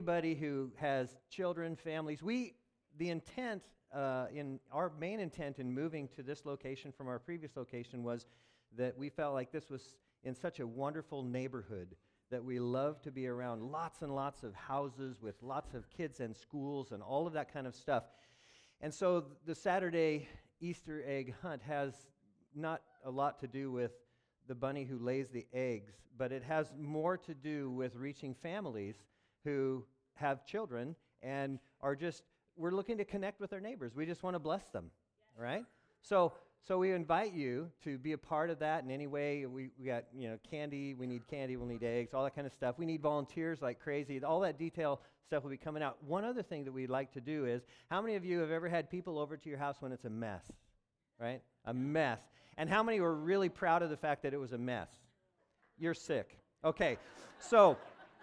Anybody who has children, families, the intent, in our main intent in moving to this location from our previous location was that we felt like this was in such a wonderful neighborhood that we love to be around lots and lots of houses with lots of kids and schools and all of that kind of stuff. And so the Saturday Easter egg hunt has not a lot to do with the bunny who lays the eggs, but it has more to do with reaching families who have children and are just, we're looking to connect with our neighbors. We just want to bless them, right? So we invite you to be a part of that in any way. We got, candy, we'll need eggs, all that kind of stuff. We need volunteers like crazy. All that detail stuff will be coming out. One other thing that we'd like to do is, how many of you have ever had people over to your house when it's a mess, right? A mess. And how many were really proud of the fact that it was a mess? You're sick. Okay, so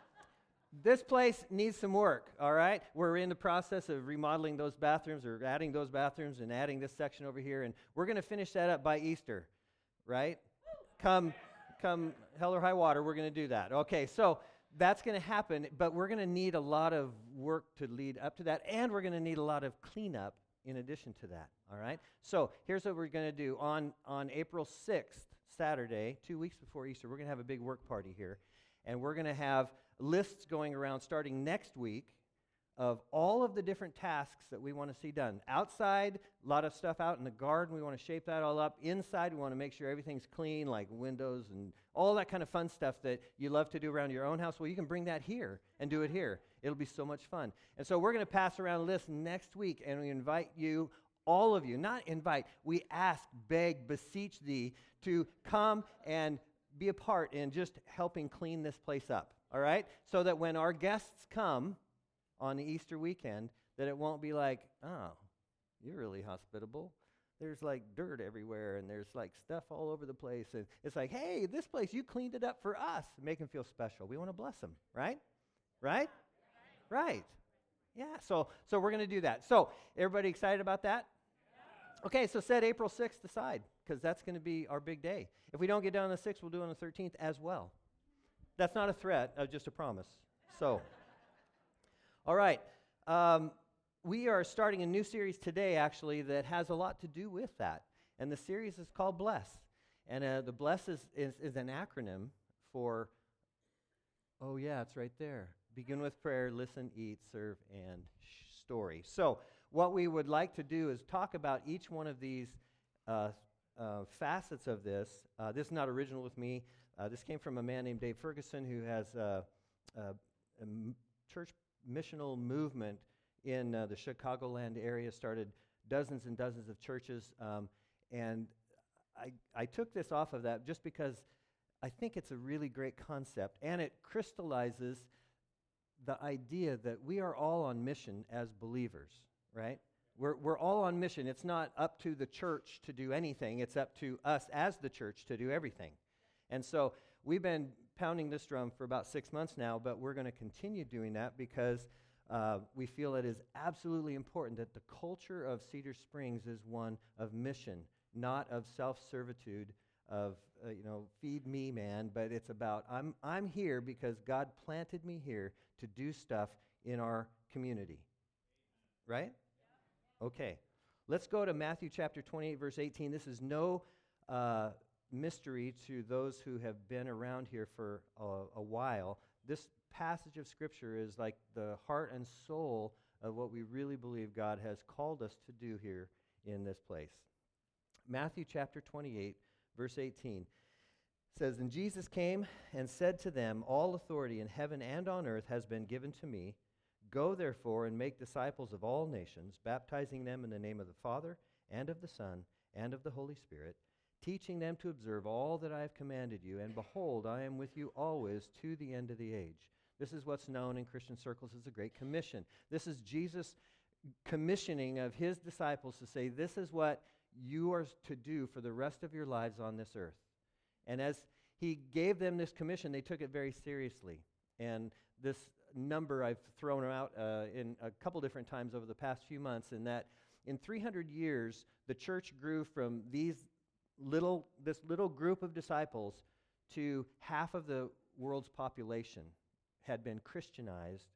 this place needs some work, all right? We're in the process of remodeling those bathrooms or adding those bathrooms and adding this section over here, and we're going to finish that up by Easter, right? Come hell or high water, we're going to do that. Okay, so that's going to happen, but we're going to need a lot of work to lead up to that, and we're going to need a lot of cleanup in addition to that, all right? So here's what we're going to do. On April 6th, Saturday, 2 weeks before Easter, we're going to have a big work party here, and we're going to have lists going around starting next week of all of the different tasks that we want to see done. Outside, a lot of stuff out in the garden. We want to shape that all up. Inside, we want to make sure everything's clean, like windows and all that kind of fun stuff that you love to do around your own house. Well, you can bring that here and do it here. It'll be so much fun. And so we're going to pass around lists next week, and we invite you, all of you, not invite, we ask, beg, beseech thee to come and be a part in just helping clean this place up. All right? So that when our guests come on the Easter weekend, that it won't be like, oh, you're really hospitable. There's like dirt everywhere, and there's like stuff all over the place. And it's like, hey, this place, you cleaned it up for us. Make them feel special. We want to bless them, right? Right? Right. Yeah, so we're going to do that. So everybody excited about that? Okay, so set April 6th aside, because that's going to be our big day. If we don't get done on the 6th, we'll do it on the 13th as well. That's not a threat, just a promise. So, all right. We are starting a new series today, actually, that has a lot to do with that. And the series is called Bless. And the Bless is an acronym for, oh yeah, it's right there. Begin with prayer, listen, eat, serve, and story. So what we would like to do is talk about each one of these facets of this. This is not original with me. This came from a man named Dave Ferguson, who has a church missional movement in the Chicagoland area, started dozens and dozens of churches, and I took this off of that just because I think it's a really great concept, and it crystallizes the idea that we are all on mission as believers, right? We're all on mission. It's not up to the church to do anything. It's up to us as the church to do everything. And so we've been pounding this drum for about 6 months now, but we're going to continue doing that because we feel it is absolutely important that the culture of Cedar Springs is one of mission, not of self-servitude, of, feed me, man, but it's about I'm here because God planted me here to do stuff in our community. Right? Okay. Let's go to Matthew chapter 28, verse 18. This is no mystery to those who have been around here for a while. This passage of Scripture is like the heart and soul of what we really believe God has called us to do here in this place. Matthew chapter 28, verse 18 says, "And Jesus came and said to them, 'All authority in heaven and on earth has been given to me. Go therefore and make disciples of all nations, baptizing them in the name of the Father and of the Son and of the Holy Spirit, teaching them to observe all that I have commanded you. And behold, I am with you always to the end of the age.'" This is what's known in Christian circles as the Great Commission. This is Jesus' commissioning of his disciples to say, this is what you are to do for the rest of your lives on this earth. And as he gave them this commission, they took it very seriously. And this number I've thrown out in a couple different times over the past few months, in that in 300 years, the church grew from this little group of disciples to half of the world's population had been Christianized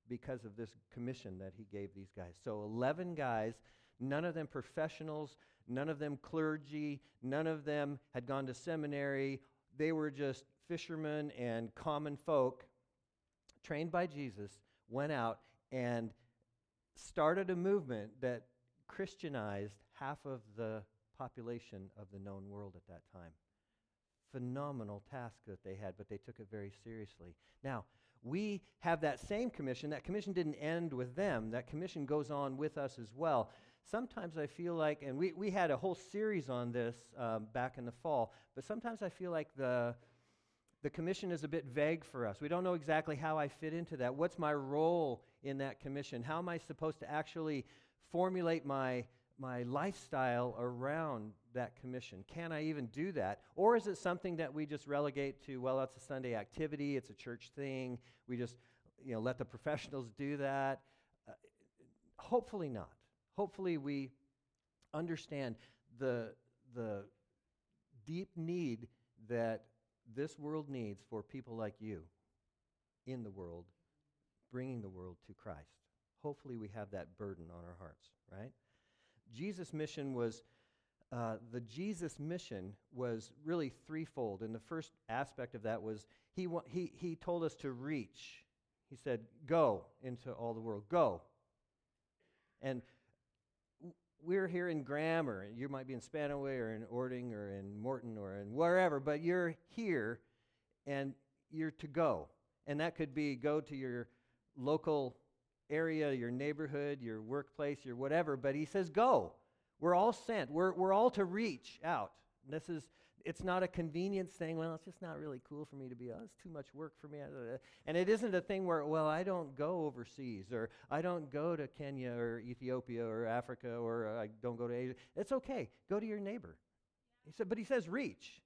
because of this commission that he gave these guys. So 11 guys, none of them professionals, none of them clergy, none of them had gone to seminary. They were just fishermen and common folk, trained by Jesus, went out and started a movement that Christianized half of the population of the known world at that time. Phenomenal task that they had, but they took it very seriously. Now, we have that same commission. That commission didn't end with them. That commission goes on with us as well. Sometimes I feel like, and we had a whole series on this back in the fall, but sometimes I feel like the commission is a bit vague for us. We don't know exactly how I fit into that. What's my role in that commission? How am I supposed to actually formulate my lifestyle around that commission? Can I even do that? Or is it something that we just relegate to, well, that's a Sunday activity, it's a church thing, we just let the professionals do that? Hopefully not. Hopefully we understand the deep need that this world needs for people like you in the world, bringing the world to Christ. Hopefully we have that burden on our hearts, right? Jesus' mission was, the Jesus mission was really threefold. And the first aspect of that was he told us to reach. He said, go into all the world. Go. And we're here in Graham, or you might be in Spanaway, or in Orting, or in Morton, or in wherever, but you're here, and you're to go. And that could be go to your local area, your neighborhood, your workplace, your whatever, but he says go. We're all sent. We're all to reach out. It's not a convenience thing. Well, it's just not really cool for me to be, it's too much work for me. And it isn't a thing where, well, I don't go overseas, or I don't go to Kenya or Ethiopia or Africa, or I don't go to Asia. It's okay. Go to your neighbor. But he says reach,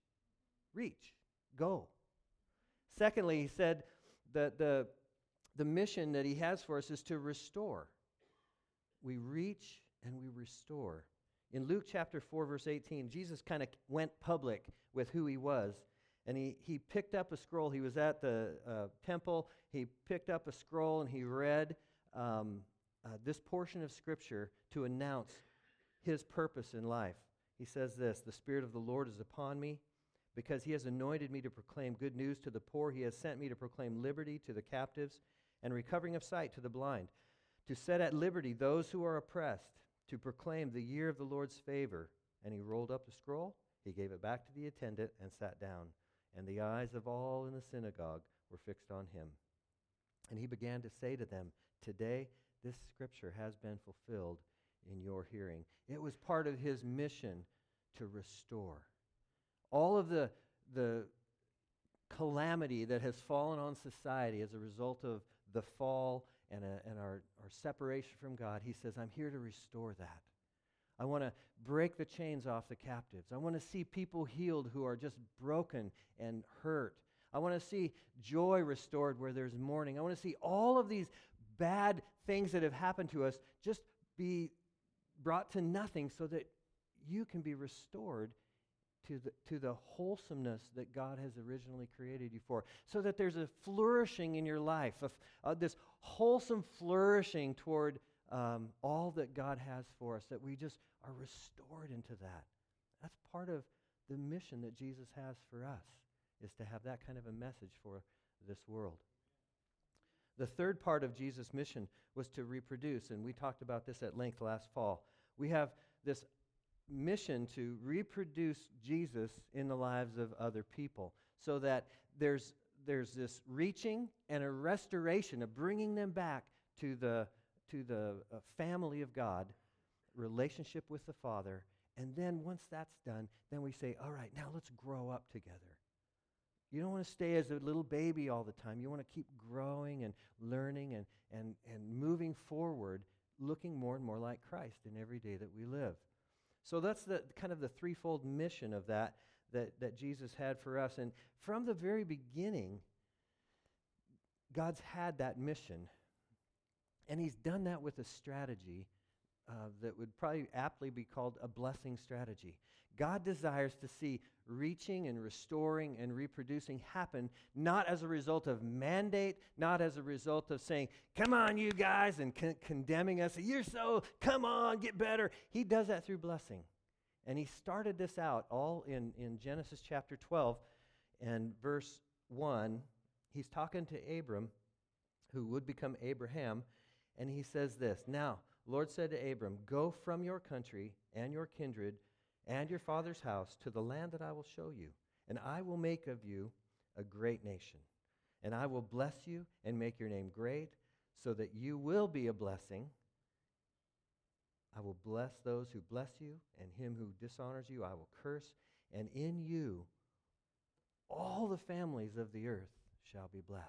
go. Secondly, he said that the mission that he has for us is to restore. We reach and we restore. In Luke chapter 4, verse 18, Jesus kind of went public with who he was. And he picked up a scroll. He was at the temple. He picked up a scroll and he read this portion of Scripture to announce his purpose in life. He says this, "The Spirit of the Lord is upon me, because he has anointed me to proclaim good news to the poor. He has sent me to proclaim liberty to the captives and recovering of sight to the blind, to set at liberty those who are oppressed, to proclaim the year of the Lord's favor." And he rolled up the scroll, he gave it back to the attendant, and sat down. And the eyes of all in the synagogue were fixed on him. And he began to say to them, "Today this scripture has been fulfilled in your hearing." It was part of his mission to restore. All of the calamity that has fallen on society as a result of the fall and our separation from God, he says, I'm here to restore that. I want to break the chains off the captives. I want to see people healed who are just broken and hurt. I want to see joy restored where there's mourning. I want to see all of these bad things that have happened to us just be brought to nothing so that you can be restored to the wholesomeness that God has originally created you for, so that there's a flourishing in your life, this wholesome flourishing toward all that God has for us, that we just are restored into that. That's part of the mission that Jesus has for us, is to have that kind of a message for this world. The third part of Jesus' mission was to reproduce, and we talked about this at length last fall. We have this mission to reproduce Jesus in the lives of other people, so that there's this reaching and a restoration, of bringing them back to the family of God, relationship with the Father. And then once that's done, then we say, all right, now let's grow up together. You don't want to stay as a little baby all the time. You want to keep growing and learning and moving forward, looking more and more like Christ in every day that we live. So that's the kind of the threefold mission of that Jesus had for us. And from the very beginning, God's had that mission. And he's done that with a strategy that would probably aptly be called a blessing strategy. God desires to see reaching and restoring and reproducing happen, not as a result of mandate, not as a result of saying, come on, you guys, and condemning us. You're so, come on, get better. He does that through blessing. And he started this out all in Genesis chapter 12 and verse 1. He's talking to Abram, who would become Abraham, and he says this, now, Lord said to Abram, go from your country and your kindred and your father's house to the land that I will show you, and I will make of you a great nation, and I will bless you and make your name great, so that you will be a blessing. I will bless those who bless you, and him who dishonors you I will curse, and in you all the families of the earth shall be blessed.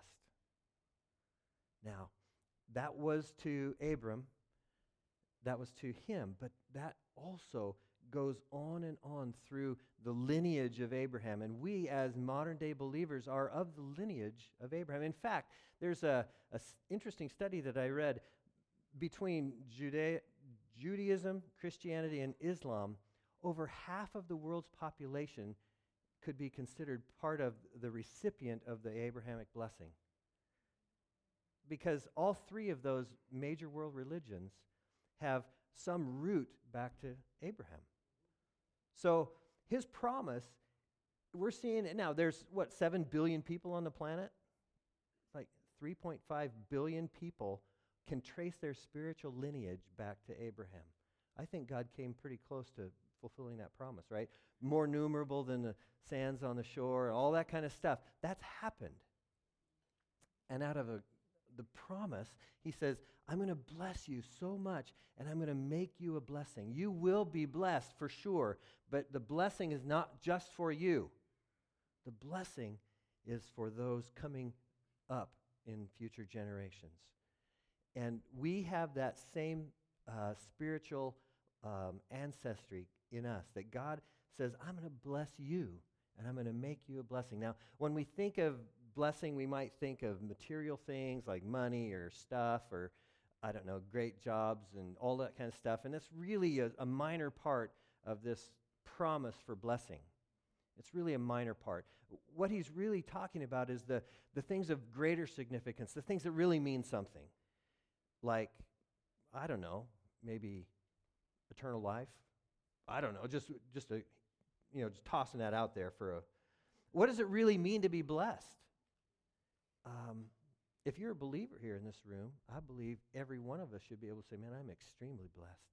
Now, that was to Abram, that was to him, but that also goes on and on through the lineage of Abraham. And we, as modern-day believers, are of the lineage of Abraham. In fact, there's a interesting study that I read between Judaism, Christianity, and Islam. Over half of the world's population could be considered part of the recipient of the Abrahamic blessing. Because all three of those major world religions have some root back to Abraham. So his promise, we're seeing it now. There's, 7 billion people on the planet? Like 3.5 billion people can trace their spiritual lineage back to Abraham. I think God came pretty close to fulfilling that promise, right? More numerable than the sands on the shore, all that kind of stuff. That's happened. And out of the promise, he says, I'm going to bless you so much, and I'm going to make you a blessing. You will be blessed for sure, but the blessing is not just for you. The blessing is for those coming up in future generations. And we have that same spiritual ancestry in us, that God says, I'm going to bless you, and I'm going to make you a blessing. Now, when we think of blessing, we might think of material things like money or stuff or, I don't know, great jobs and all that kind of stuff. And it's really a minor part of this promise for blessing. It's really a minor part. What he's really talking about is the things of greater significance, the things that really mean something. Like, I don't know, maybe eternal life. I don't know, just tossing that out there for what does it really mean to be blessed? If you're a believer here in this room, I believe every one of us should be able to say, man, I'm extremely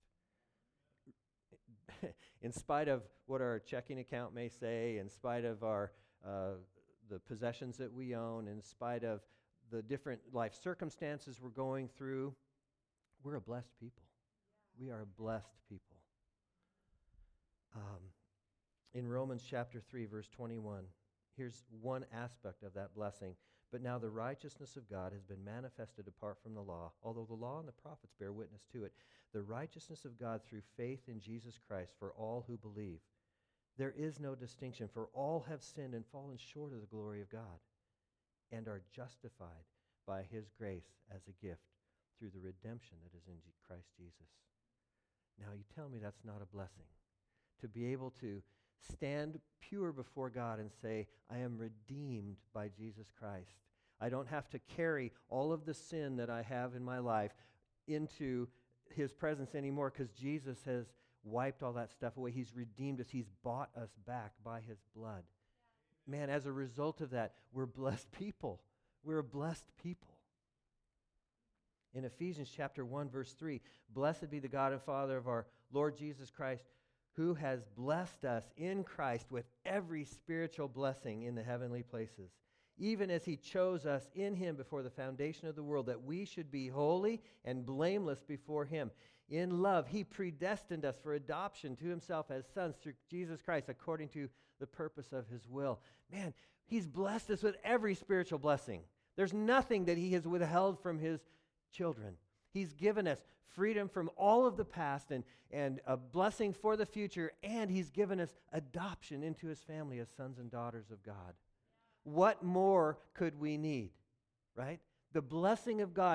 blessed. In spite of what our checking account may say, in spite of our the possessions that we own, in spite of the different life circumstances we're going through, we're a blessed people. We are a blessed people. In Romans chapter 3, verse 21, here's one aspect of that blessing. But now the righteousness of God has been manifested apart from the law, although the law and the prophets bear witness to it. The righteousness of God through faith in Jesus Christ for all who believe. There is no distinction, for all have sinned and fallen short of the glory of God, and are justified by his grace as a gift through the redemption that is in Christ Jesus. Now you tell me that's not a blessing. To be able to stand pure before God and say, I am redeemed by Jesus Christ. I don't have to carry all of the sin that I have in my life into his presence anymore because Jesus has wiped all that stuff away. He's redeemed us. He's bought us back by his blood. Man, as a result of that, we're blessed people. We're a blessed people. In Ephesians chapter 1, verse 3, blessed be the God and Father of our Lord Jesus Christ, who has blessed us in Christ with every spiritual blessing in the heavenly places, even as he chose us in him before the foundation of the world, that we should be holy and blameless before him. In love, he predestined us for adoption to himself as sons through Jesus Christ, according to the purpose of his will. Man, he's blessed us with every spiritual blessing. There's nothing that he has withheld from his children. He's given us freedom from all of the past and a blessing for the future, and he's given us adoption into his family as sons and daughters of God. What more could we need, right? The blessing of God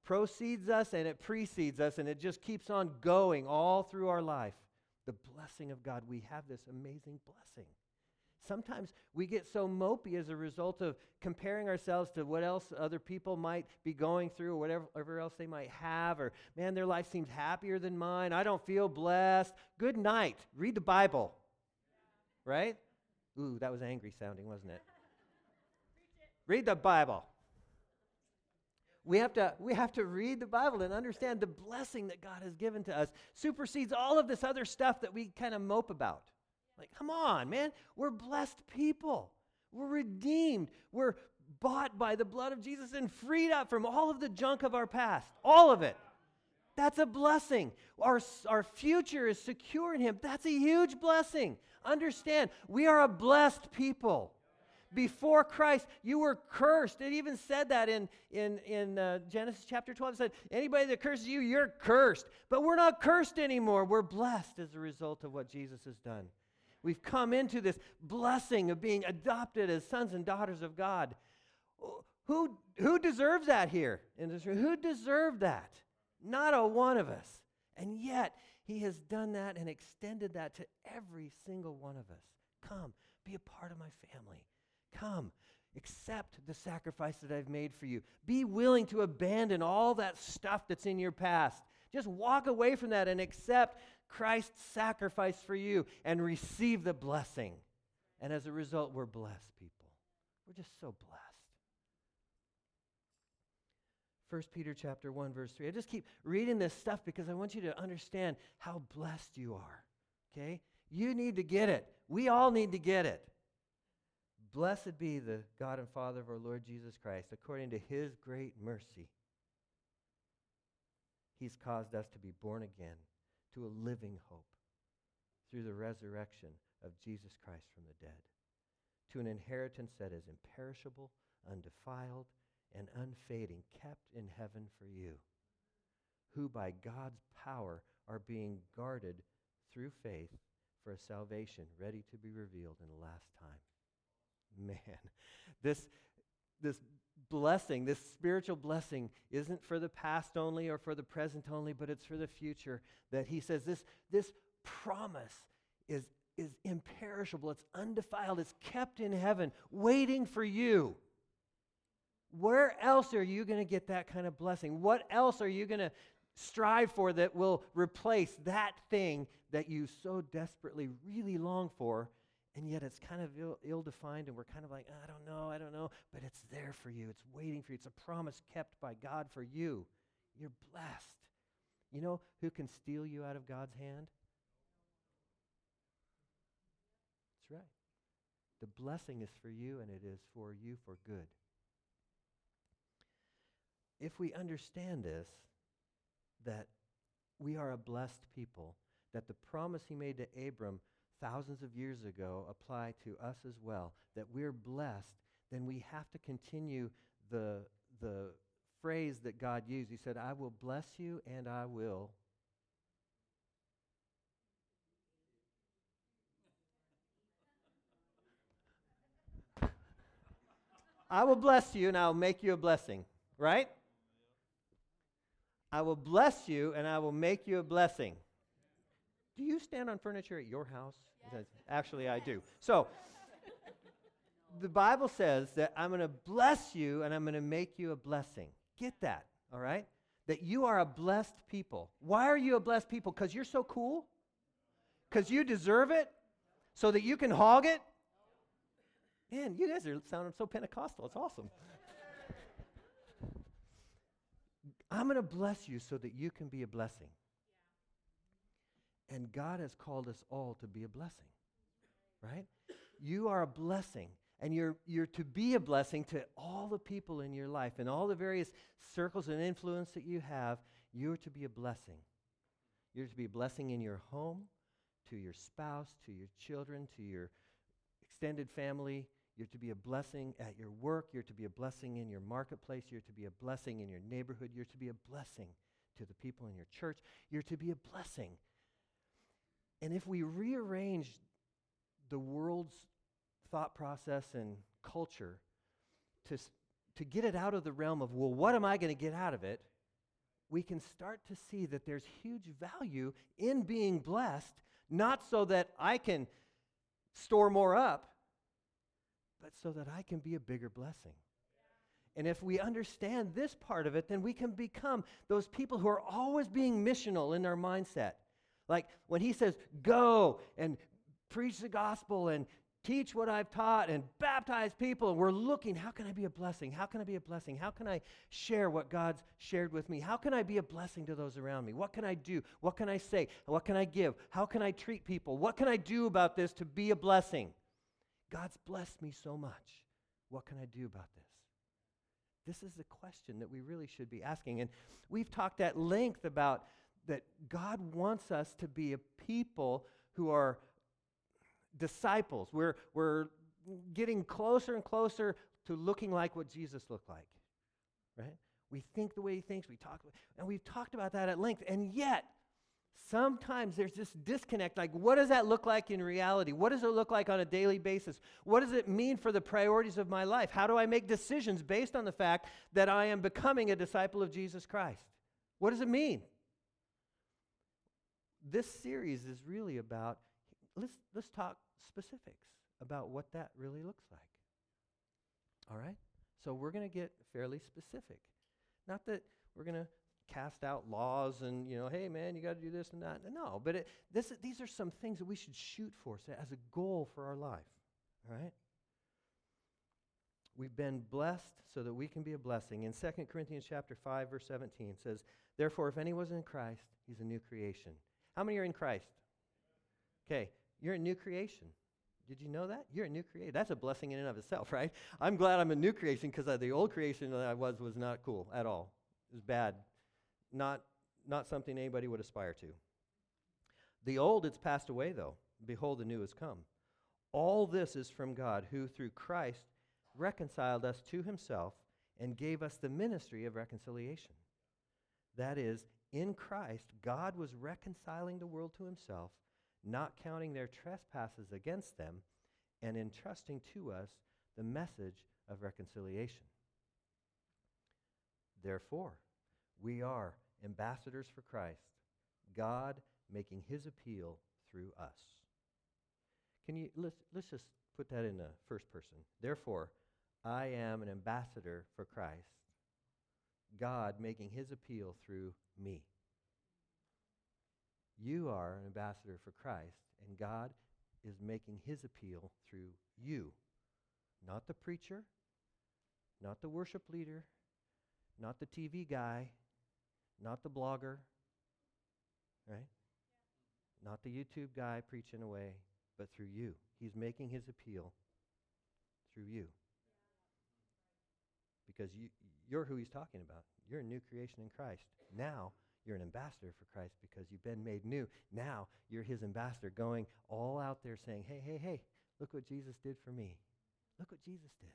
proceeds us and it precedes us, and it just keeps on going all through our life. The blessing of God. We have this amazing blessing. Sometimes we get so mopey as a result of comparing ourselves to what else other people might be going through, or whatever else they might have, or, man, their life seems happier than mine. I don't feel blessed. Good night. Read the Bible. Right? Ooh, that was angry sounding, wasn't it? Read the Bible. We have to read the Bible and understand the blessing that God has given to us supersedes all of this other stuff that we kind of mope about. Like, come on, man. We're blessed people. We're redeemed. We're bought by the blood of Jesus and freed up from all of the junk of our past. All of it. That's a blessing. Our future is secure in Him. That's a huge blessing. Understand, we are a blessed people. Before Christ, you were cursed. It even said that in Genesis chapter 12. It said, anybody that curses you, you're cursed. But we're not cursed anymore. We're blessed as a result of what Jesus has done. We've come into this blessing of being adopted as sons and daughters of God. Who deserves that here in this room? Who deserved that? Not a one of us. And yet, He has done that and extended that to every single one of us. Come, be a part of my family. Come, accept the sacrifice that I've made for you. Be willing to abandon all that stuff that's in your past. Just walk away from that and accept Christ's sacrifice for you and receive the blessing. And as a result, we're blessed people. We're just so blessed. 1 Peter chapter 1, verse 3. I just keep reading this stuff because I want you to understand how blessed you are. Okay? You need to get it. We all need to get it. Blessed be the God and Father of our Lord Jesus Christ. According to His great mercy, He's caused us to be born again to a living hope through the resurrection of Jesus Christ from the dead, to an inheritance that is imperishable, undefiled, and unfading, kept in heaven for you, who by God's power are being guarded through faith for a salvation ready to be revealed in the last time. Man, this blessing, this spiritual blessing isn't for the past only or for the present only, but it's for the future. That He says this promise is imperishable, it's undefiled, it's kept in heaven, waiting for you. Where else are you going to get that kind of blessing? What else are you going to strive for that will replace that thing that you so desperately really long for? And yet it's kind of ill-defined, and we're kind of like, I don't know, but it's there for you. It's waiting for you. It's a promise kept by God for you. You're blessed. You know who can steal you out of God's hand? That's right. The blessing is for you, and it is for you for good. If we understand this, that we are a blessed people, that the promise He made to Abram thousands of years ago apply to us as well, that we're blessed, then we have to continue the phrase that God used. He said, I will bless you and I will. I will bless you and I will make you a blessing, right? I will bless you and I will make you a blessing. Do you stand on furniture at your house? Yes. Actually, I do. So, the Bible says that I'm going to bless you and I'm going to make you a blessing. Get that, all right? That you are a blessed people. Why are you a blessed people? Because you're so cool? Because you deserve it? So that you can hog it? Man, you guys are sounding so Pentecostal. It's awesome. I'm going to bless you so that you can be a blessing. And God has called us all to be a blessing, right? You are a blessing, and you're to be a blessing to all the people in your life and all the various circles and influence that you have. You're to be a blessing. You're to be a blessing in your home, to your spouse, to your children, to your extended family. You're to be a blessing at your work. You're to be a blessing in your marketplace. You're to be a blessing in your neighborhood. You're to be a blessing to the people in your church. You're to be a blessing. And if we rearrange the world's thought process and culture to get it out of the realm of, well, what am I going to get out of it? we can start to see that there's huge value in being blessed, not so that I can store more up, but so that I can be a bigger blessing. And if we understand this part of it, then we can become those people who are always being missional in their mindset. Like when he says, go and preach the gospel and teach what I've taught and baptize people, and we're looking, how can I be a blessing? How can I be a blessing? How can I share what God's shared with me? How can I be a blessing to those around me? What can I do? What can I say? What can I give? How can I treat people? What can I do about this to be a blessing? God's blessed me so much. What can I do about this? This is the question that we really should be asking. And we've talked at length about that God wants us to be a people who are disciples. We're getting closer and closer to looking like what Jesus looked like, right? We think the way he thinks, and we've talked about that at length, and yet sometimes there's this disconnect, like what does that look like in reality? What does it look like on a daily basis? What does it mean for the priorities of my life? How do I make decisions based on the fact that I am becoming a disciple of Jesus Christ? What does it mean? This series is really about, let's talk specifics about what that really looks like. All right? So we're going to get fairly specific. Not that we're going to cast out laws and, hey, man, you got to do this and that. No, but these are some things that we should shoot for as a goal for our life. All right? We've been blessed so that we can be a blessing. In 2 Corinthians chapter 5, verse 17, it says, therefore, if anyone's in Christ, he's a new creation. How many are in Christ? Okay, you're a new creation. Did you know that? You're a new creation. That's a blessing in and of itself, right? I'm glad I'm a new creation because the old creation that I was not cool at all. It was bad. Not something anybody would aspire to. The old, it's passed away, though. Behold, the new has come. All this is from God, who through Christ reconciled us to himself and gave us the ministry of reconciliation. That is, in Christ, God was reconciling the world to himself, not counting their trespasses against them, and entrusting to us the message of reconciliation. Therefore, we are ambassadors for Christ, God making his appeal through us. Let's just put that in the first person. Therefore, I am an ambassador for Christ, God making his appeal through me. You are an ambassador for Christ, and God is making his appeal through you. Not the preacher, not the worship leader, not the TV guy, not the blogger, right? Not the YouTube guy preaching away, but through you. He's making his appeal through you. Because you're who he's talking about. You're a new creation in Christ. Now, you're an ambassador for Christ because you've been made new. Now, you're his ambassador going all out there saying, hey, look what Jesus did for me. Look what Jesus did.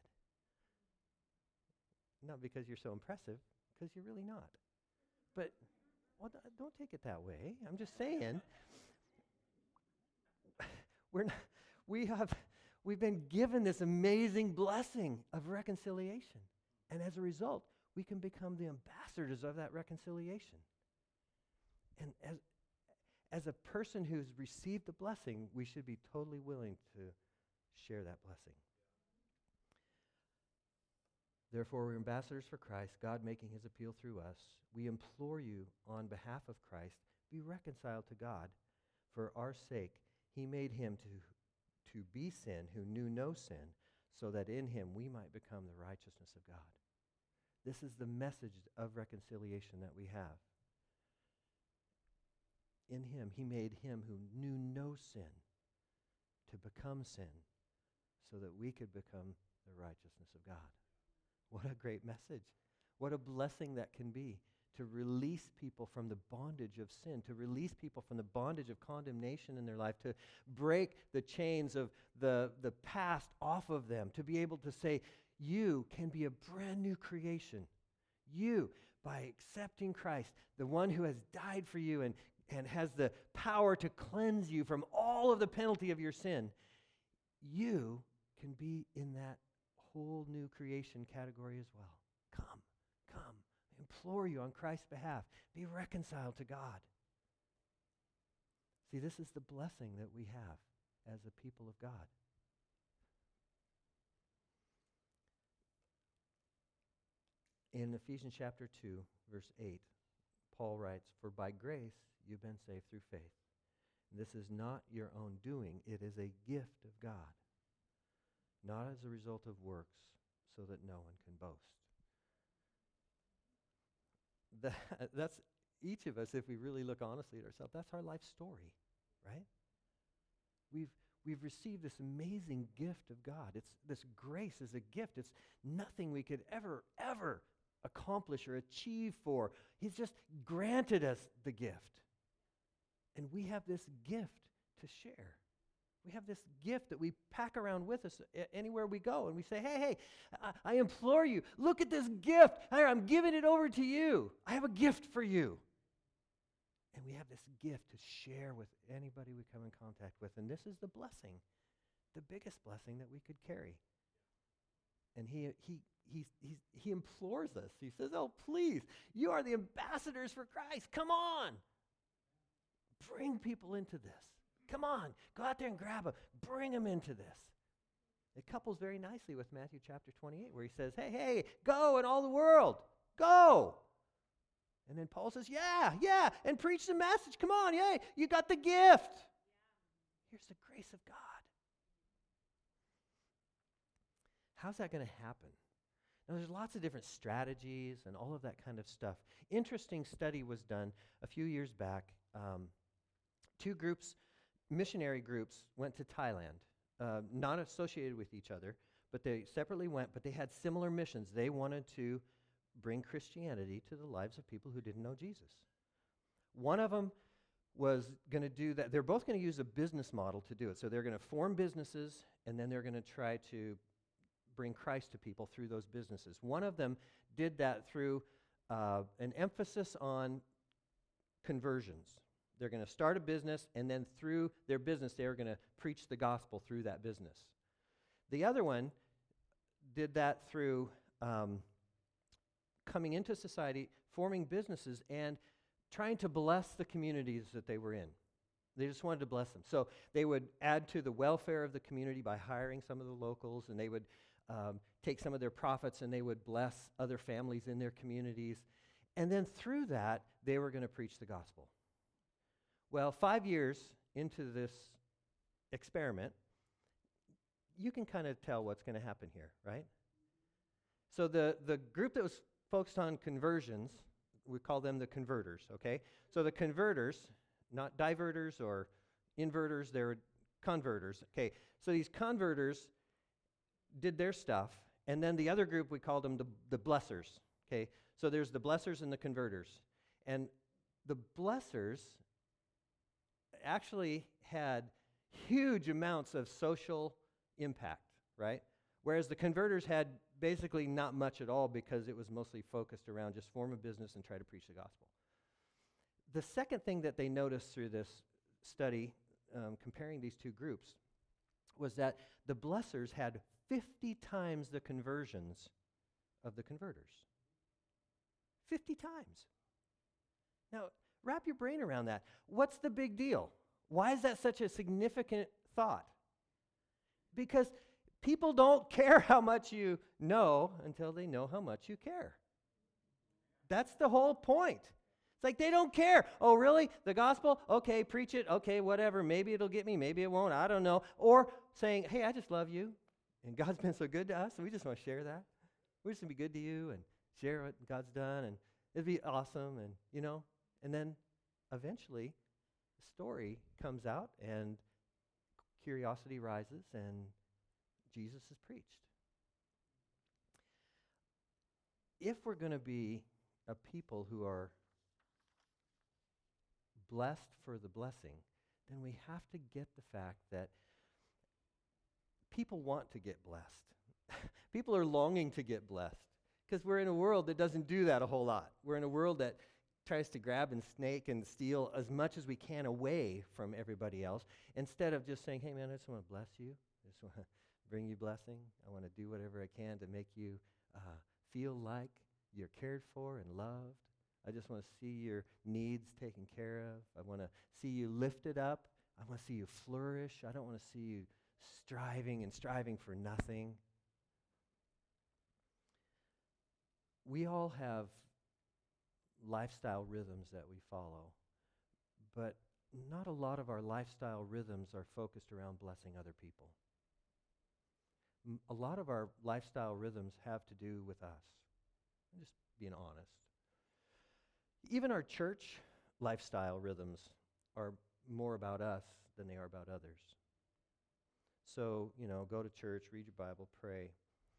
Not because you're so impressive, because you're really not. But don't take it that way. I'm just saying, we've been given this amazing blessing of reconciliation. And as a result, we can become the ambassadors of that reconciliation. And as a person who's received the blessing, we should be totally willing to share that blessing. Therefore, we're ambassadors for Christ, God making his appeal through us. We implore you on behalf of Christ, be reconciled to God. For our sake, he made him to be sin who knew no sin, so that in him we might become the righteousness of God. This is the message of reconciliation that we have. In him, he made him who knew no sin to become sin, so that we could become the righteousness of God. What a great message. What a blessing that can be to release people from the bondage of sin, to release people from the bondage of condemnation in their life, to break the chains of the past off of them, to be able to say, you can be a brand new creation. You, by accepting Christ, the one who has died for you and has the power to cleanse you from all of the penalty of your sin, you can be in that whole new creation category as well. Come, I implore you on Christ's behalf, be reconciled to God. See, this is the blessing that we have as a people of God. In Ephesians chapter 2, verse 8, Paul writes, "For by grace you've been saved through faith. This is not your own doing. It is a gift of God, not as a result of works, so that no one can boast." That's each of us, if we really look honestly at ourselves, that's our life story, right? We've received this amazing gift of God. This grace is a gift. It's nothing we could ever accomplish or achieve for. He's just granted us the gift. And we have this gift to share. We have this gift that we pack around with us anywhere we go. And we say, hey, I implore you, look at this gift. I'm giving it over to you. I have a gift for you. And we have this gift to share with anybody we come in contact with. And this is the blessing, the biggest blessing that we could carry. And he implores us. He says, oh, please, you are the ambassadors for Christ. Come on. Bring people into this. Come on. Go out there and grab them. Bring them into this. It couples very nicely with Matthew chapter 28, where he says, hey, go in all the world. Go. And then Paul says, yeah, and preach the message. Come on, yay, you got the gift. Here's the grace of God. How's that going to happen? Now, there's lots of different strategies and all of that kind of stuff. Interesting study was done a few years back. Two groups, missionary groups, went to Thailand, not associated with each other, but they separately went, but they had similar missions. They wanted to bring Christianity to the lives of people who didn't know Jesus. One of them was going to do that. They're both going to use a business model to do it. So they're going to form businesses, and then they're going to try to bring Christ to people through those businesses. One of them did that through an emphasis on conversions. They're going to start a business, and then through their business, they're going to preach the gospel through that business. The other one did that through coming into society, forming businesses, and trying to bless the communities that they were in. They just wanted to bless them. So they would add to the welfare of the community by hiring some of the locals, and they would take some of their profits and they would bless other families in their communities. And then through that, they were going to preach the gospel. Well, 5 years into this experiment, you can kind of tell what's going to happen here, right? So the group that was focused on conversions, we call them the converters, okay? So the converters, not diverters or inverters, they're converters, okay? So these converters did their stuff, and then the other group, we called them the blessers, okay? So there's the blessers and the converters. And the blessers actually had huge amounts of social impact, right? Whereas the converters had basically not much at all because it was mostly focused around just form a business and try to preach the gospel. The second thing that they noticed through this study, comparing these two groups, was that the blessers had 50 times the conversions of the converters. 50 times. Now, wrap your brain around that. What's the big deal? Why is that such a significant thought? Because people don't care how much you know until they know how much you care. That's the whole point. It's like they don't care. Oh, really? The gospel? Okay, preach it. Okay, whatever. Maybe it'll get me. Maybe it won't. I don't know. Or saying, hey, I just love you, and God's been so good to us, and we just want to share that. We're just going to be good to you and share what God's done, and it'd be awesome, and, you know. And then eventually the story comes out, and curiosity rises, and Jesus is preached. If we're going to be a people who are blessed for the blessing, then we have to get the fact that people want to get blessed. People are longing to get blessed because we're in a world that doesn't do that a whole lot. We're in a world that tries to grab and snake and steal as much as we can away from everybody else instead of just saying, hey, man, I just want to bless you. I just want to bring you blessing. I want to do whatever I can to make you feel like you're cared for and loved. I just want to see your needs taken care of. I want to see you lifted up. I want to see you flourish. I don't want to see you striving for nothing. We all have lifestyle rhythms that we follow, but not a lot of our lifestyle rhythms are focused around blessing other people. A lot of our lifestyle rhythms have to do with us. I'm just being honest. Even our church lifestyle rhythms are more about us than they are about others. So, go to church, read your Bible, pray,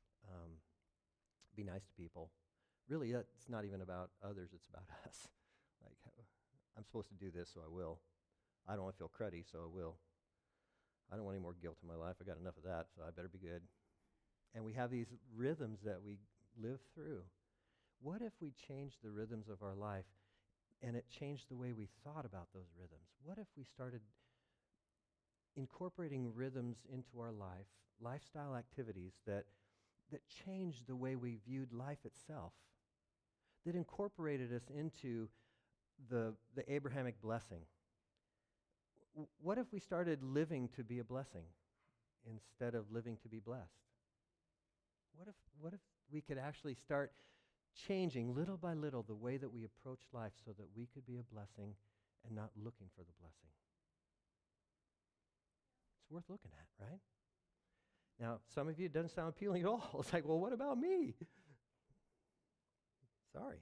be nice to people. Really, it's not even about others, it's about us. Like, I'm supposed to do this, so I will. I don't want to feel cruddy, so I will. I don't want any more guilt in my life. I got enough of that, so I better be good. And we have these rhythms that we live through. What if we changed the rhythms of our life and it changed the way we thought about those rhythms? What if we started incorporating rhythms into our life, lifestyle activities that changed the way we viewed life itself, that incorporated us into the Abrahamic blessing? What if we started living to be a blessing instead of living to be blessed? What if we could actually start changing little by little the way that we approach life so that we could be a blessing and not looking for the blessing? It's worth looking at, right? Now, some of you, it doesn't sound appealing at all. It's like, well, what about me? Sorry.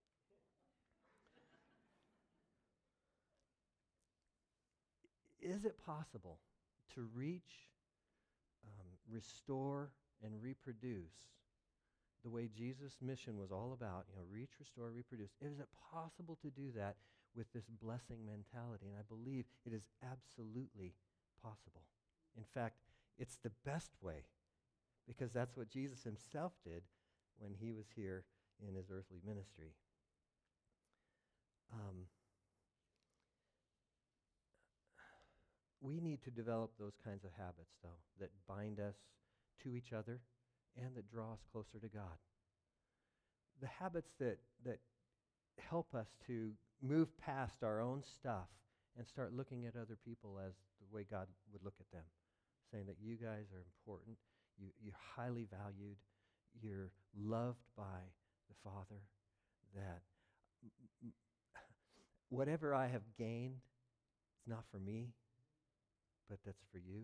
Is it possible to reach, restore, and reproduce the way Jesus' mission was all about? Reach, restore, reproduce. Is it possible to do that with this blessing mentality? And I believe it is absolutely possible. In fact, it's the best way, because that's what Jesus himself did when he was here in his earthly ministry. We need to develop those kinds of habits, though, that bind us to each other and that draw us closer to God. The habits that help us to move past our own stuff and start looking at other people as the way God would look at them, saying that you guys are important, you're highly valued, you're loved by the Father, that whatever I have gained, it's not for me, but that's for you.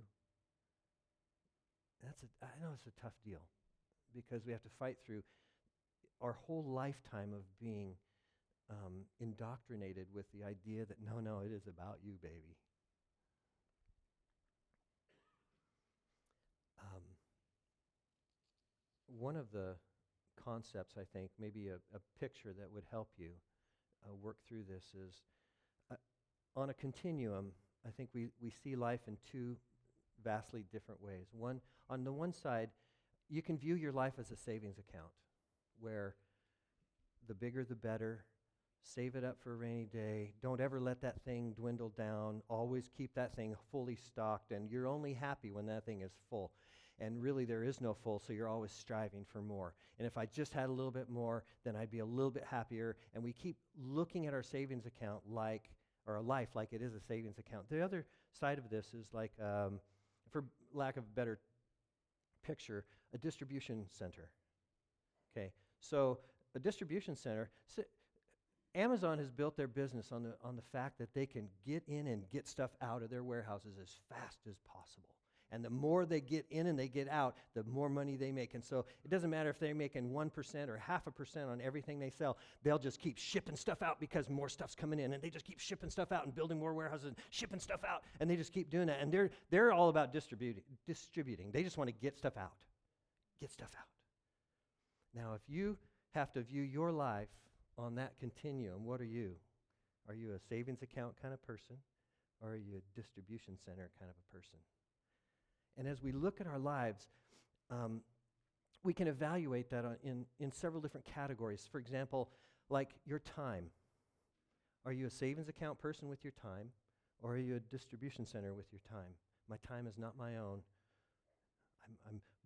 I know it's a tough deal, because we have to fight through our whole lifetime of being indoctrinated with the idea that, no, it is about you, baby. One of the concepts, I think, maybe a picture that would help you work through this is, on a continuum, I think we see life in two vastly different ways. On the one side, you can view your life as a savings account, where the bigger the better, save it up for a rainy day, don't ever let that thing dwindle down, always keep that thing fully stocked, and you're only happy when that thing is full. And really there is no full, so you're always striving for more. And if I just had a little bit more, then I'd be a little bit happier. And we keep looking at our savings account or a life like it is a savings account. The other side of this is like, for lack of a better picture, a distribution center. Okay, so a distribution center, Amazon has built their business on the fact that they can get in and get stuff out of their warehouses as fast as possible. And the more they get in and they get out, the more money they make. And so it doesn't matter if they're making 1% or 0.5% on everything they sell. They'll just keep shipping stuff out because more stuff's coming in. And they just keep shipping stuff out and building more warehouses and shipping stuff out. And they just keep doing that. And they're all about distributing. They just want to get stuff out. Get stuff out. Now, if you have to view your life on that continuum, what are you? Are you a savings account kind of person? Or are you a distribution center kind of a person? And as we look at our lives, we can evaluate that in several different categories. For example, like your time. Are you a savings account person with your time, or are you a distribution center with your time? My time is not my own. I'm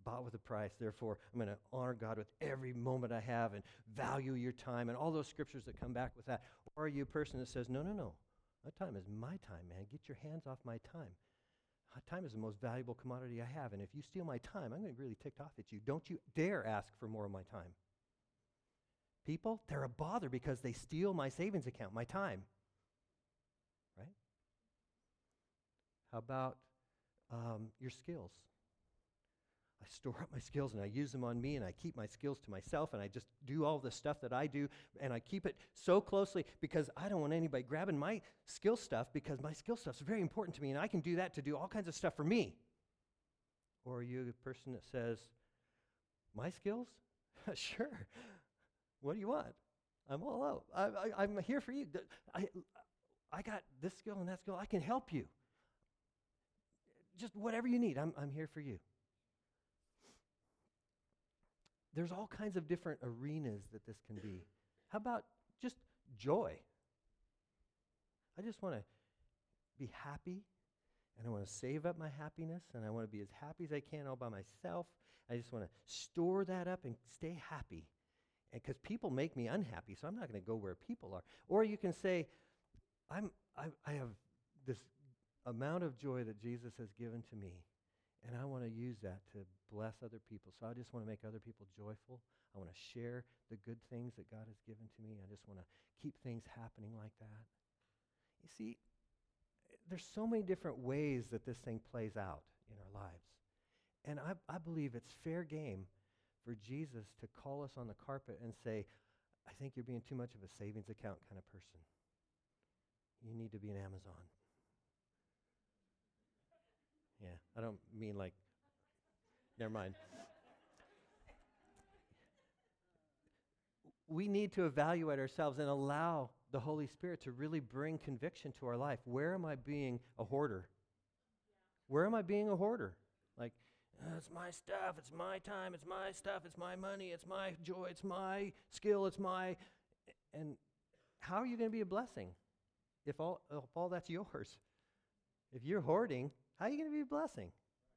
bought with a price. Therefore, I'm going to honor God with every moment I have and value your time and all those scriptures that come back with that. Or are you a person that says, no, no, no. My time is my time, man. Get your hands off my time. Time is the most valuable commodity I have, and if you steal my time, I'm going to be really ticked off at you. Don't you dare ask for more of my time. People, they're a bother because they steal my savings account, my time. Right? How about your skills? I store up my skills and I use them on me and I keep my skills to myself and I just do all the stuff that I do and I keep it so closely because I don't want anybody grabbing my skill stuff because my skill stuff is very important to me and I can do that to do all kinds of stuff for me. Or are you the person that says, my skills? Sure. What do you want? I'm all out. I'm here for you. I got this skill and that skill. I can help you. Just whatever you need, I'm here for you. There's all kinds of different arenas that this can be. How about just joy? I just want to be happy, and I want to save up my happiness, and I want to be as happy as I can all by myself. I just want to store that up and stay happy. And because people make me unhappy, so I'm not going to go where people are. Or you can say, I have this amount of joy that Jesus has given to me, and I want to use that to bless other people. So I just want to make other people joyful. I want to share the good things that God has given to me. I just want to keep things happening like that. You see, there's so many different ways that this thing plays out in our lives. And I believe it's fair game for Jesus to call us on the carpet and say, I think you're being too much of a savings account kind of person. You need to be an Amazon. Yeah, I don't mean like, never mind. We need to evaluate ourselves and allow the Holy Spirit to really bring conviction to our life. Where am I being a hoarder? Where am I being a hoarder? Like, it's my stuff, it's my time, it's my stuff, it's my money, it's my joy, it's my skill, it's my... And how are you going to be a blessing if all that's yours? If you're hoarding, how are you going to be a blessing?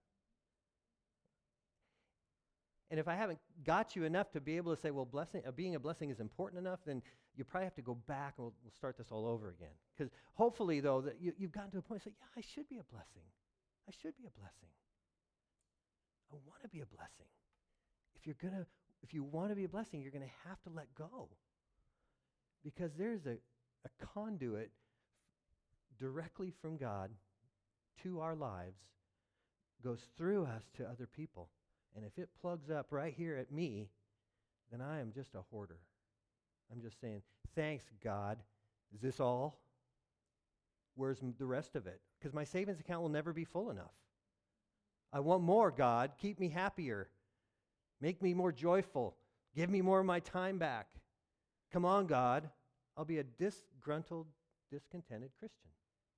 And if I haven't got you enough to be able to say, well, being a blessing is important enough, then you probably have to go back and we'll start this all over again. Because hopefully, though, that you've gotten to a point where you say, yeah, I should be a blessing. I should be a blessing. I want to be a blessing. If you want to be a blessing, you're going to have to let go. Because there's a conduit directly from God to our lives, goes through us to other people. And if it plugs up right here at me, then I am just a hoarder. I'm just saying, thanks, God. Is this all? Where's the rest of it? Because my savings account will never be full enough. I want more, God. Keep me happier. Make me more joyful. Give me more of my time back. Come on, God. I'll be a disgruntled, discontented Christian.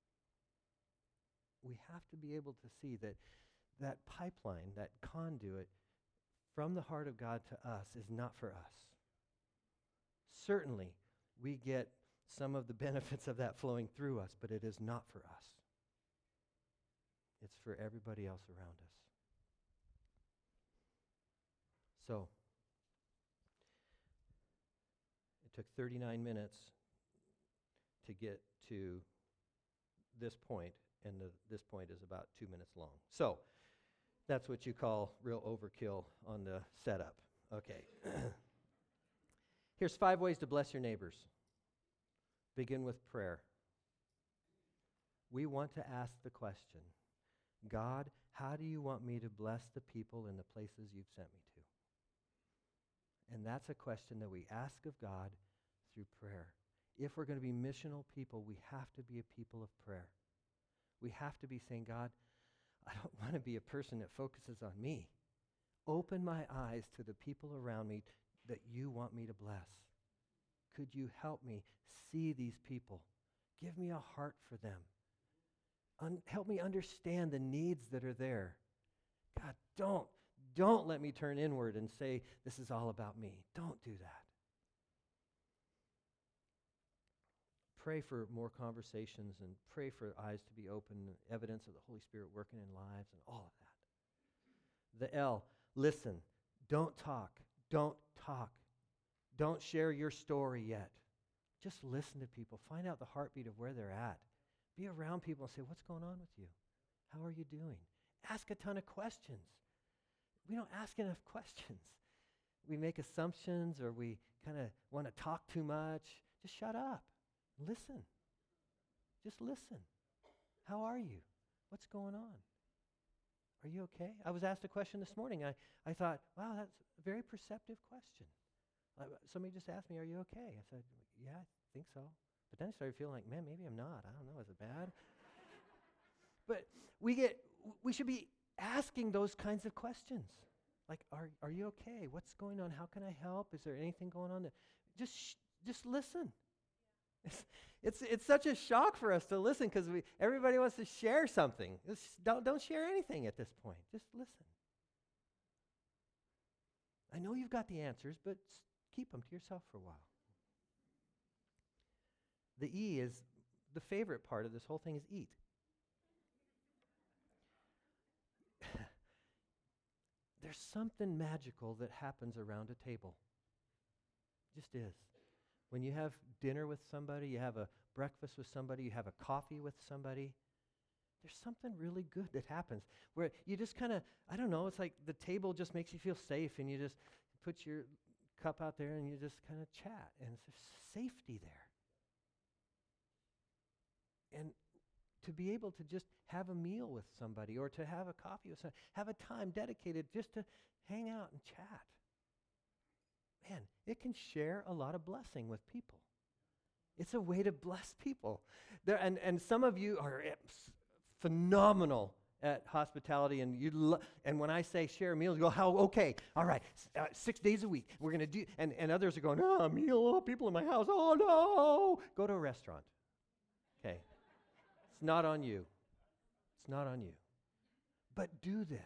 We have to be able to see that pipeline, that conduit from the heart of God to us is not for us. Certainly, we get some of the benefits of that flowing through us, but it is not for us. It's for everybody else around us. So, it took 39 minutes to get to this point, and this point is about 2 minutes long. So, that's what you call real overkill on the setup. Okay. Here's 5 ways to bless your neighbors. Begin with prayer. We want to ask the question, God, how do you want me to bless the people in the places you've sent me to? And that's a question that we ask of God through prayer. If we're going to be missional people, we have to be a people of prayer. We have to be saying, God, I don't want to be a person that focuses on me. Open my eyes to the people around me that you want me to bless. Could you help me see these people? Give me a heart for them. Help me understand the needs that are there. God, don't let me turn inward and say, this is all about me. Don't do that. Pray for more conversations and pray for eyes to be open, evidence of the Holy Spirit working in lives and all of that. The L, Listen. Don't talk. Don't talk. Don't share your story yet. Just listen to people. Find out the heartbeat of where they're at. Be around people and say, what's going on with you? How are you doing? Ask a ton of questions. We don't ask enough questions. We make assumptions or we kind of want to talk too much. Just shut up. Listen. Just listen. How are you? What's going on? Are you okay? I was asked a question this morning. I thought, wow, that's a very perceptive question. Somebody just asked me, are you okay? I said, yeah, I think so. But then I started feeling like, man, maybe I'm not. I don't know. Is it bad? But we should be asking those kinds of questions. Like, are you okay? What's going on? How can I help? Is there anything going on? Just listen. It's such a shock for us to listen because everybody wants to share something. Don't share anything at this point. Just listen. I know you've got the answers, but keep them to yourself for a while. The E is the favorite part of this whole thing is eat. There's something magical that happens around a table. Just is. When you have dinner with somebody, you have a breakfast with somebody, you have a coffee with somebody, there's something really good that happens where you just kind of, I don't know, it's like the table just makes you feel safe and you just put your cup out there and you just kind of chat and there's safety there. And to be able to just have a meal with somebody or to have a coffee with somebody, have a time dedicated just to hang out and chat. Man, it can share a lot of blessing with people. It's a way to bless people. And some of you are phenomenal at hospitality, and and when I say share a meal, you go, how? Okay, all right, 6 days a week, we're going to do, and others are going, a meal, people in my house, oh no, go to a restaurant. Okay, it's not on you. It's not on you. But do this.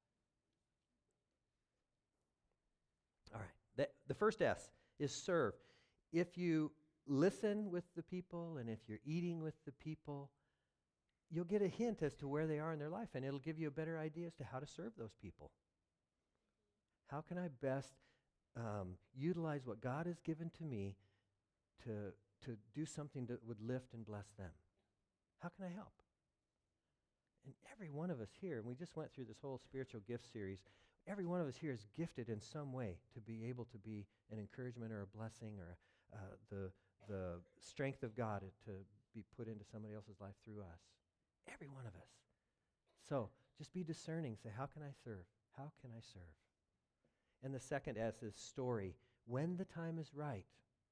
All right. The first S is serve. If you listen with the people and if you're eating with the people, you'll get a hint as to where they are in their life, and it'll give you a better idea as to how to serve those people. How can I best utilize what God has given to me to do something that would lift and bless them? How can I help? And every one of us here, and we just went through this whole spiritual gift series, every one of us here is gifted in some way to be able to be an encouragement or a blessing or the strength of God to be put into somebody else's life through us. Every one of us. So just be discerning. Say, how can I serve? How can I serve? And the second S is story. When the time is right,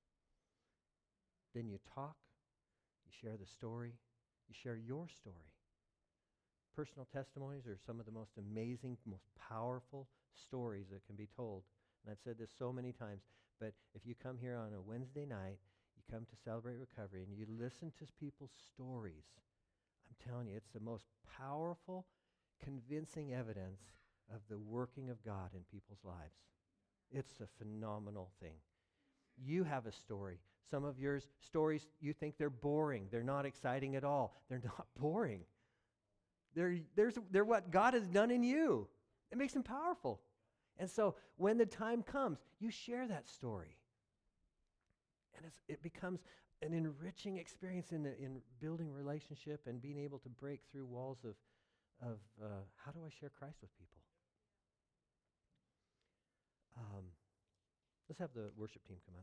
then you talk, you share the story, you share your story. Personal testimonies are some of the most amazing, most powerful stories that can be told. And I've said this so many times, but if you come here on a Wednesday night, you come to Celebrate Recovery, and you listen to people's stories, I'm telling you, it's the most powerful, convincing evidence of the working of God in people's lives. It's a phenomenal thing. You have a story. Some of your stories, you think they're boring. They're not exciting at all. They're not boring. They're what God has done in you. It makes them powerful. And so when the time comes, you share that story. And it becomes an enriching experience in building relationship and being able to break through walls of how do I share Christ with people? Let's have the worship team come up.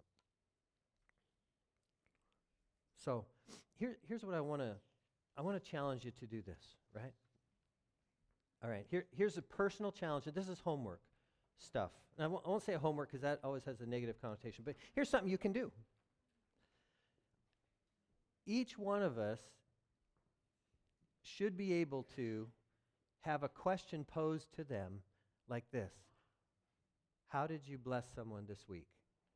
So here's what I want to challenge you to do this, right? All right, here's a personal challenge, and this is homework stuff. And I won't say homework because that always has a negative connotation, but here's something you can do. Each one of us should be able to have a question posed to them like this. How did you bless someone this week?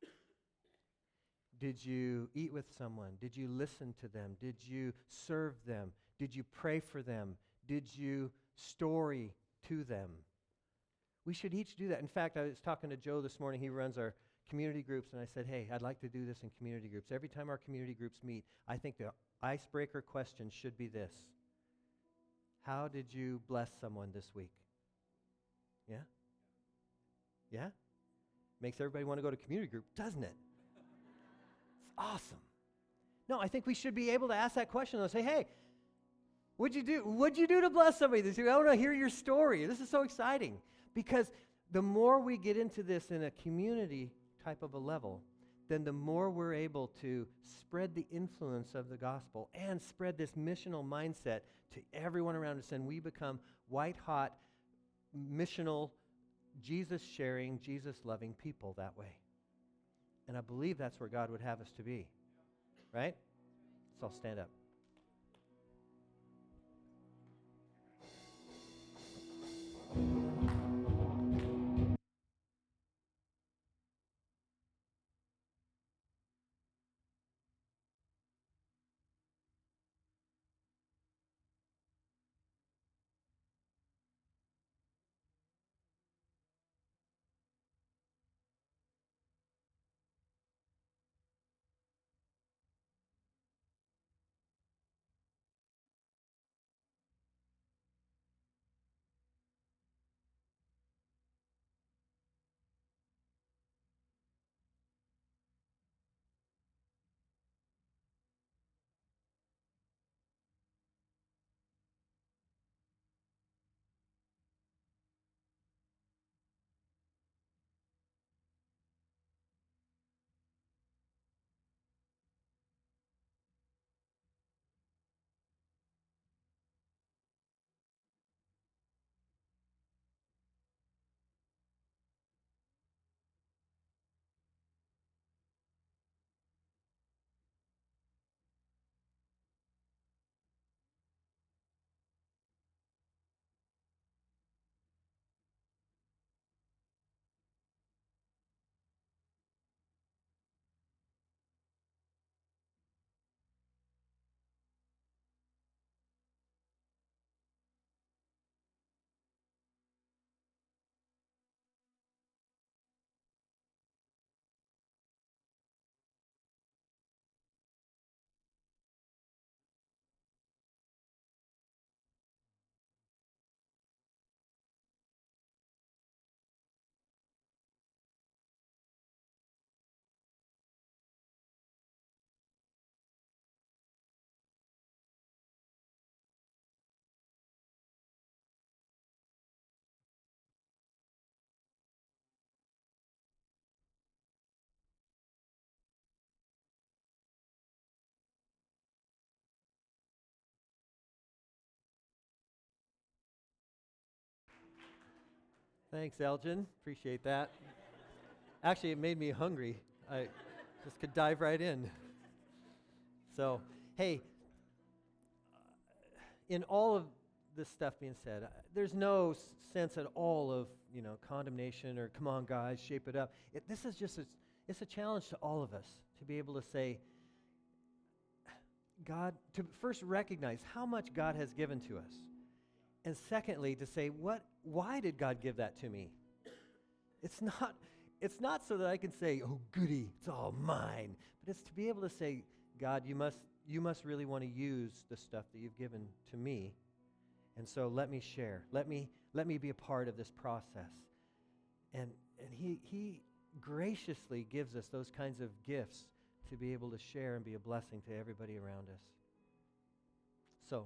Did you eat with someone? Did you listen to them? Did you serve them? Did you pray for them? Did you story to them? We should each do that. In fact, I was talking to Joe this morning. He runs our community groups, and I said, hey, I'd like to do this in community groups. Every time our community groups meet, I think the icebreaker question should be this. How did you bless someone this week? Yeah? Yeah? Makes everybody want to go to community group, doesn't it? It's awesome. No, I think we should be able to ask that question and say, hey, what'd you do? What'd you do to bless somebody this year? I want to hear your story. This is so exciting. Because the more we get into this in a community type of a level, then the more we're able to spread the influence of the gospel and spread this missional mindset to everyone around us, and we become white-hot, missional, Jesus-sharing, Jesus-loving people that way. And I believe that's where God would have us to be. Right? So I'll stand up. Thanks, Elgin. Appreciate that. Actually, it made me hungry. I just could dive right in. So, hey, in all of this stuff being said, there's no sense at all of, condemnation or come on, guys, shape it up. This is just it's a challenge to all of us to be able to say, God, to first recognize how much God has given to us. And secondly, to say, why did God give that to me? It's not so that I can say, oh, goody, it's all mine. But it's to be able to say, God, you must really want to use the stuff that you've given to me. And so let me share. Let me be a part of this process. And he graciously gives us those kinds of gifts to be able to share and be a blessing to everybody around us. So,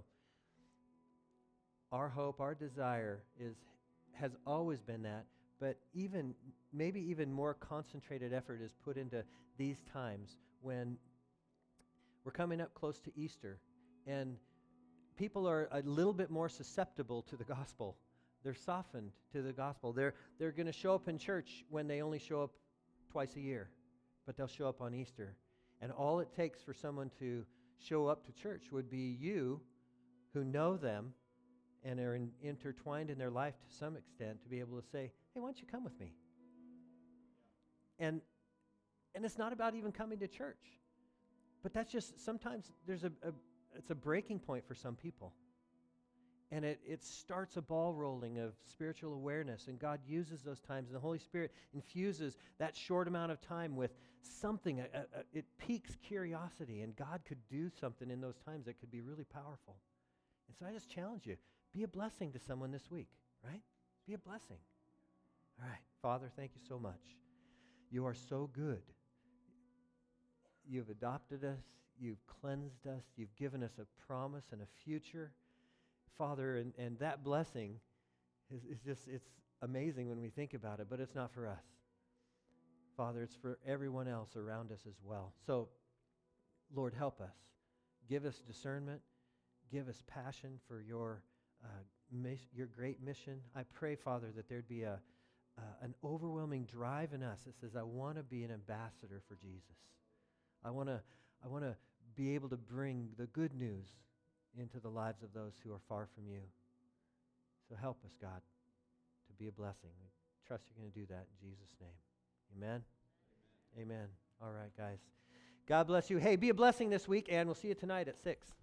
our hope, our desire has always been that, but maybe even more concentrated effort is put into these times when we're coming up close to Easter, and people are a little bit more susceptible to the gospel. They're softened to the gospel. They're going to show up in church when they only show up twice a year, but they'll show up on Easter. And all it takes for someone to show up to church would be you, who know them and are intertwined in their life to some extent, to be able to say, hey, why don't you come with me? And it's not about even coming to church. But that's just, sometimes it's a breaking point for some people. And it starts a ball rolling of spiritual awareness, and God uses those times, and the Holy Spirit infuses that short amount of time with something. It piques curiosity, and God could do something in those times that could be really powerful. And so I just challenge you, be a blessing to someone this week, right? Be a blessing. All right. Father, thank you so much. You are so good. You've adopted us. You've cleansed us. You've given us a promise and a future. Father, and that blessing is just, it's amazing when we think about it, but it's not for us. Father, it's for everyone else around us as well. So, Lord, help us. Give us discernment. Give us passion for your great mission. I pray, Father, that there'd be an overwhelming drive in us that says, I want to be an ambassador for Jesus. I want to be able to bring the good news into the lives of those who are far from you. So help us, God, to be a blessing. We trust you're going to do that in Jesus' name. Amen? Amen. All right, guys. God bless you. Hey, be a blessing this week, and we'll see you tonight at 6.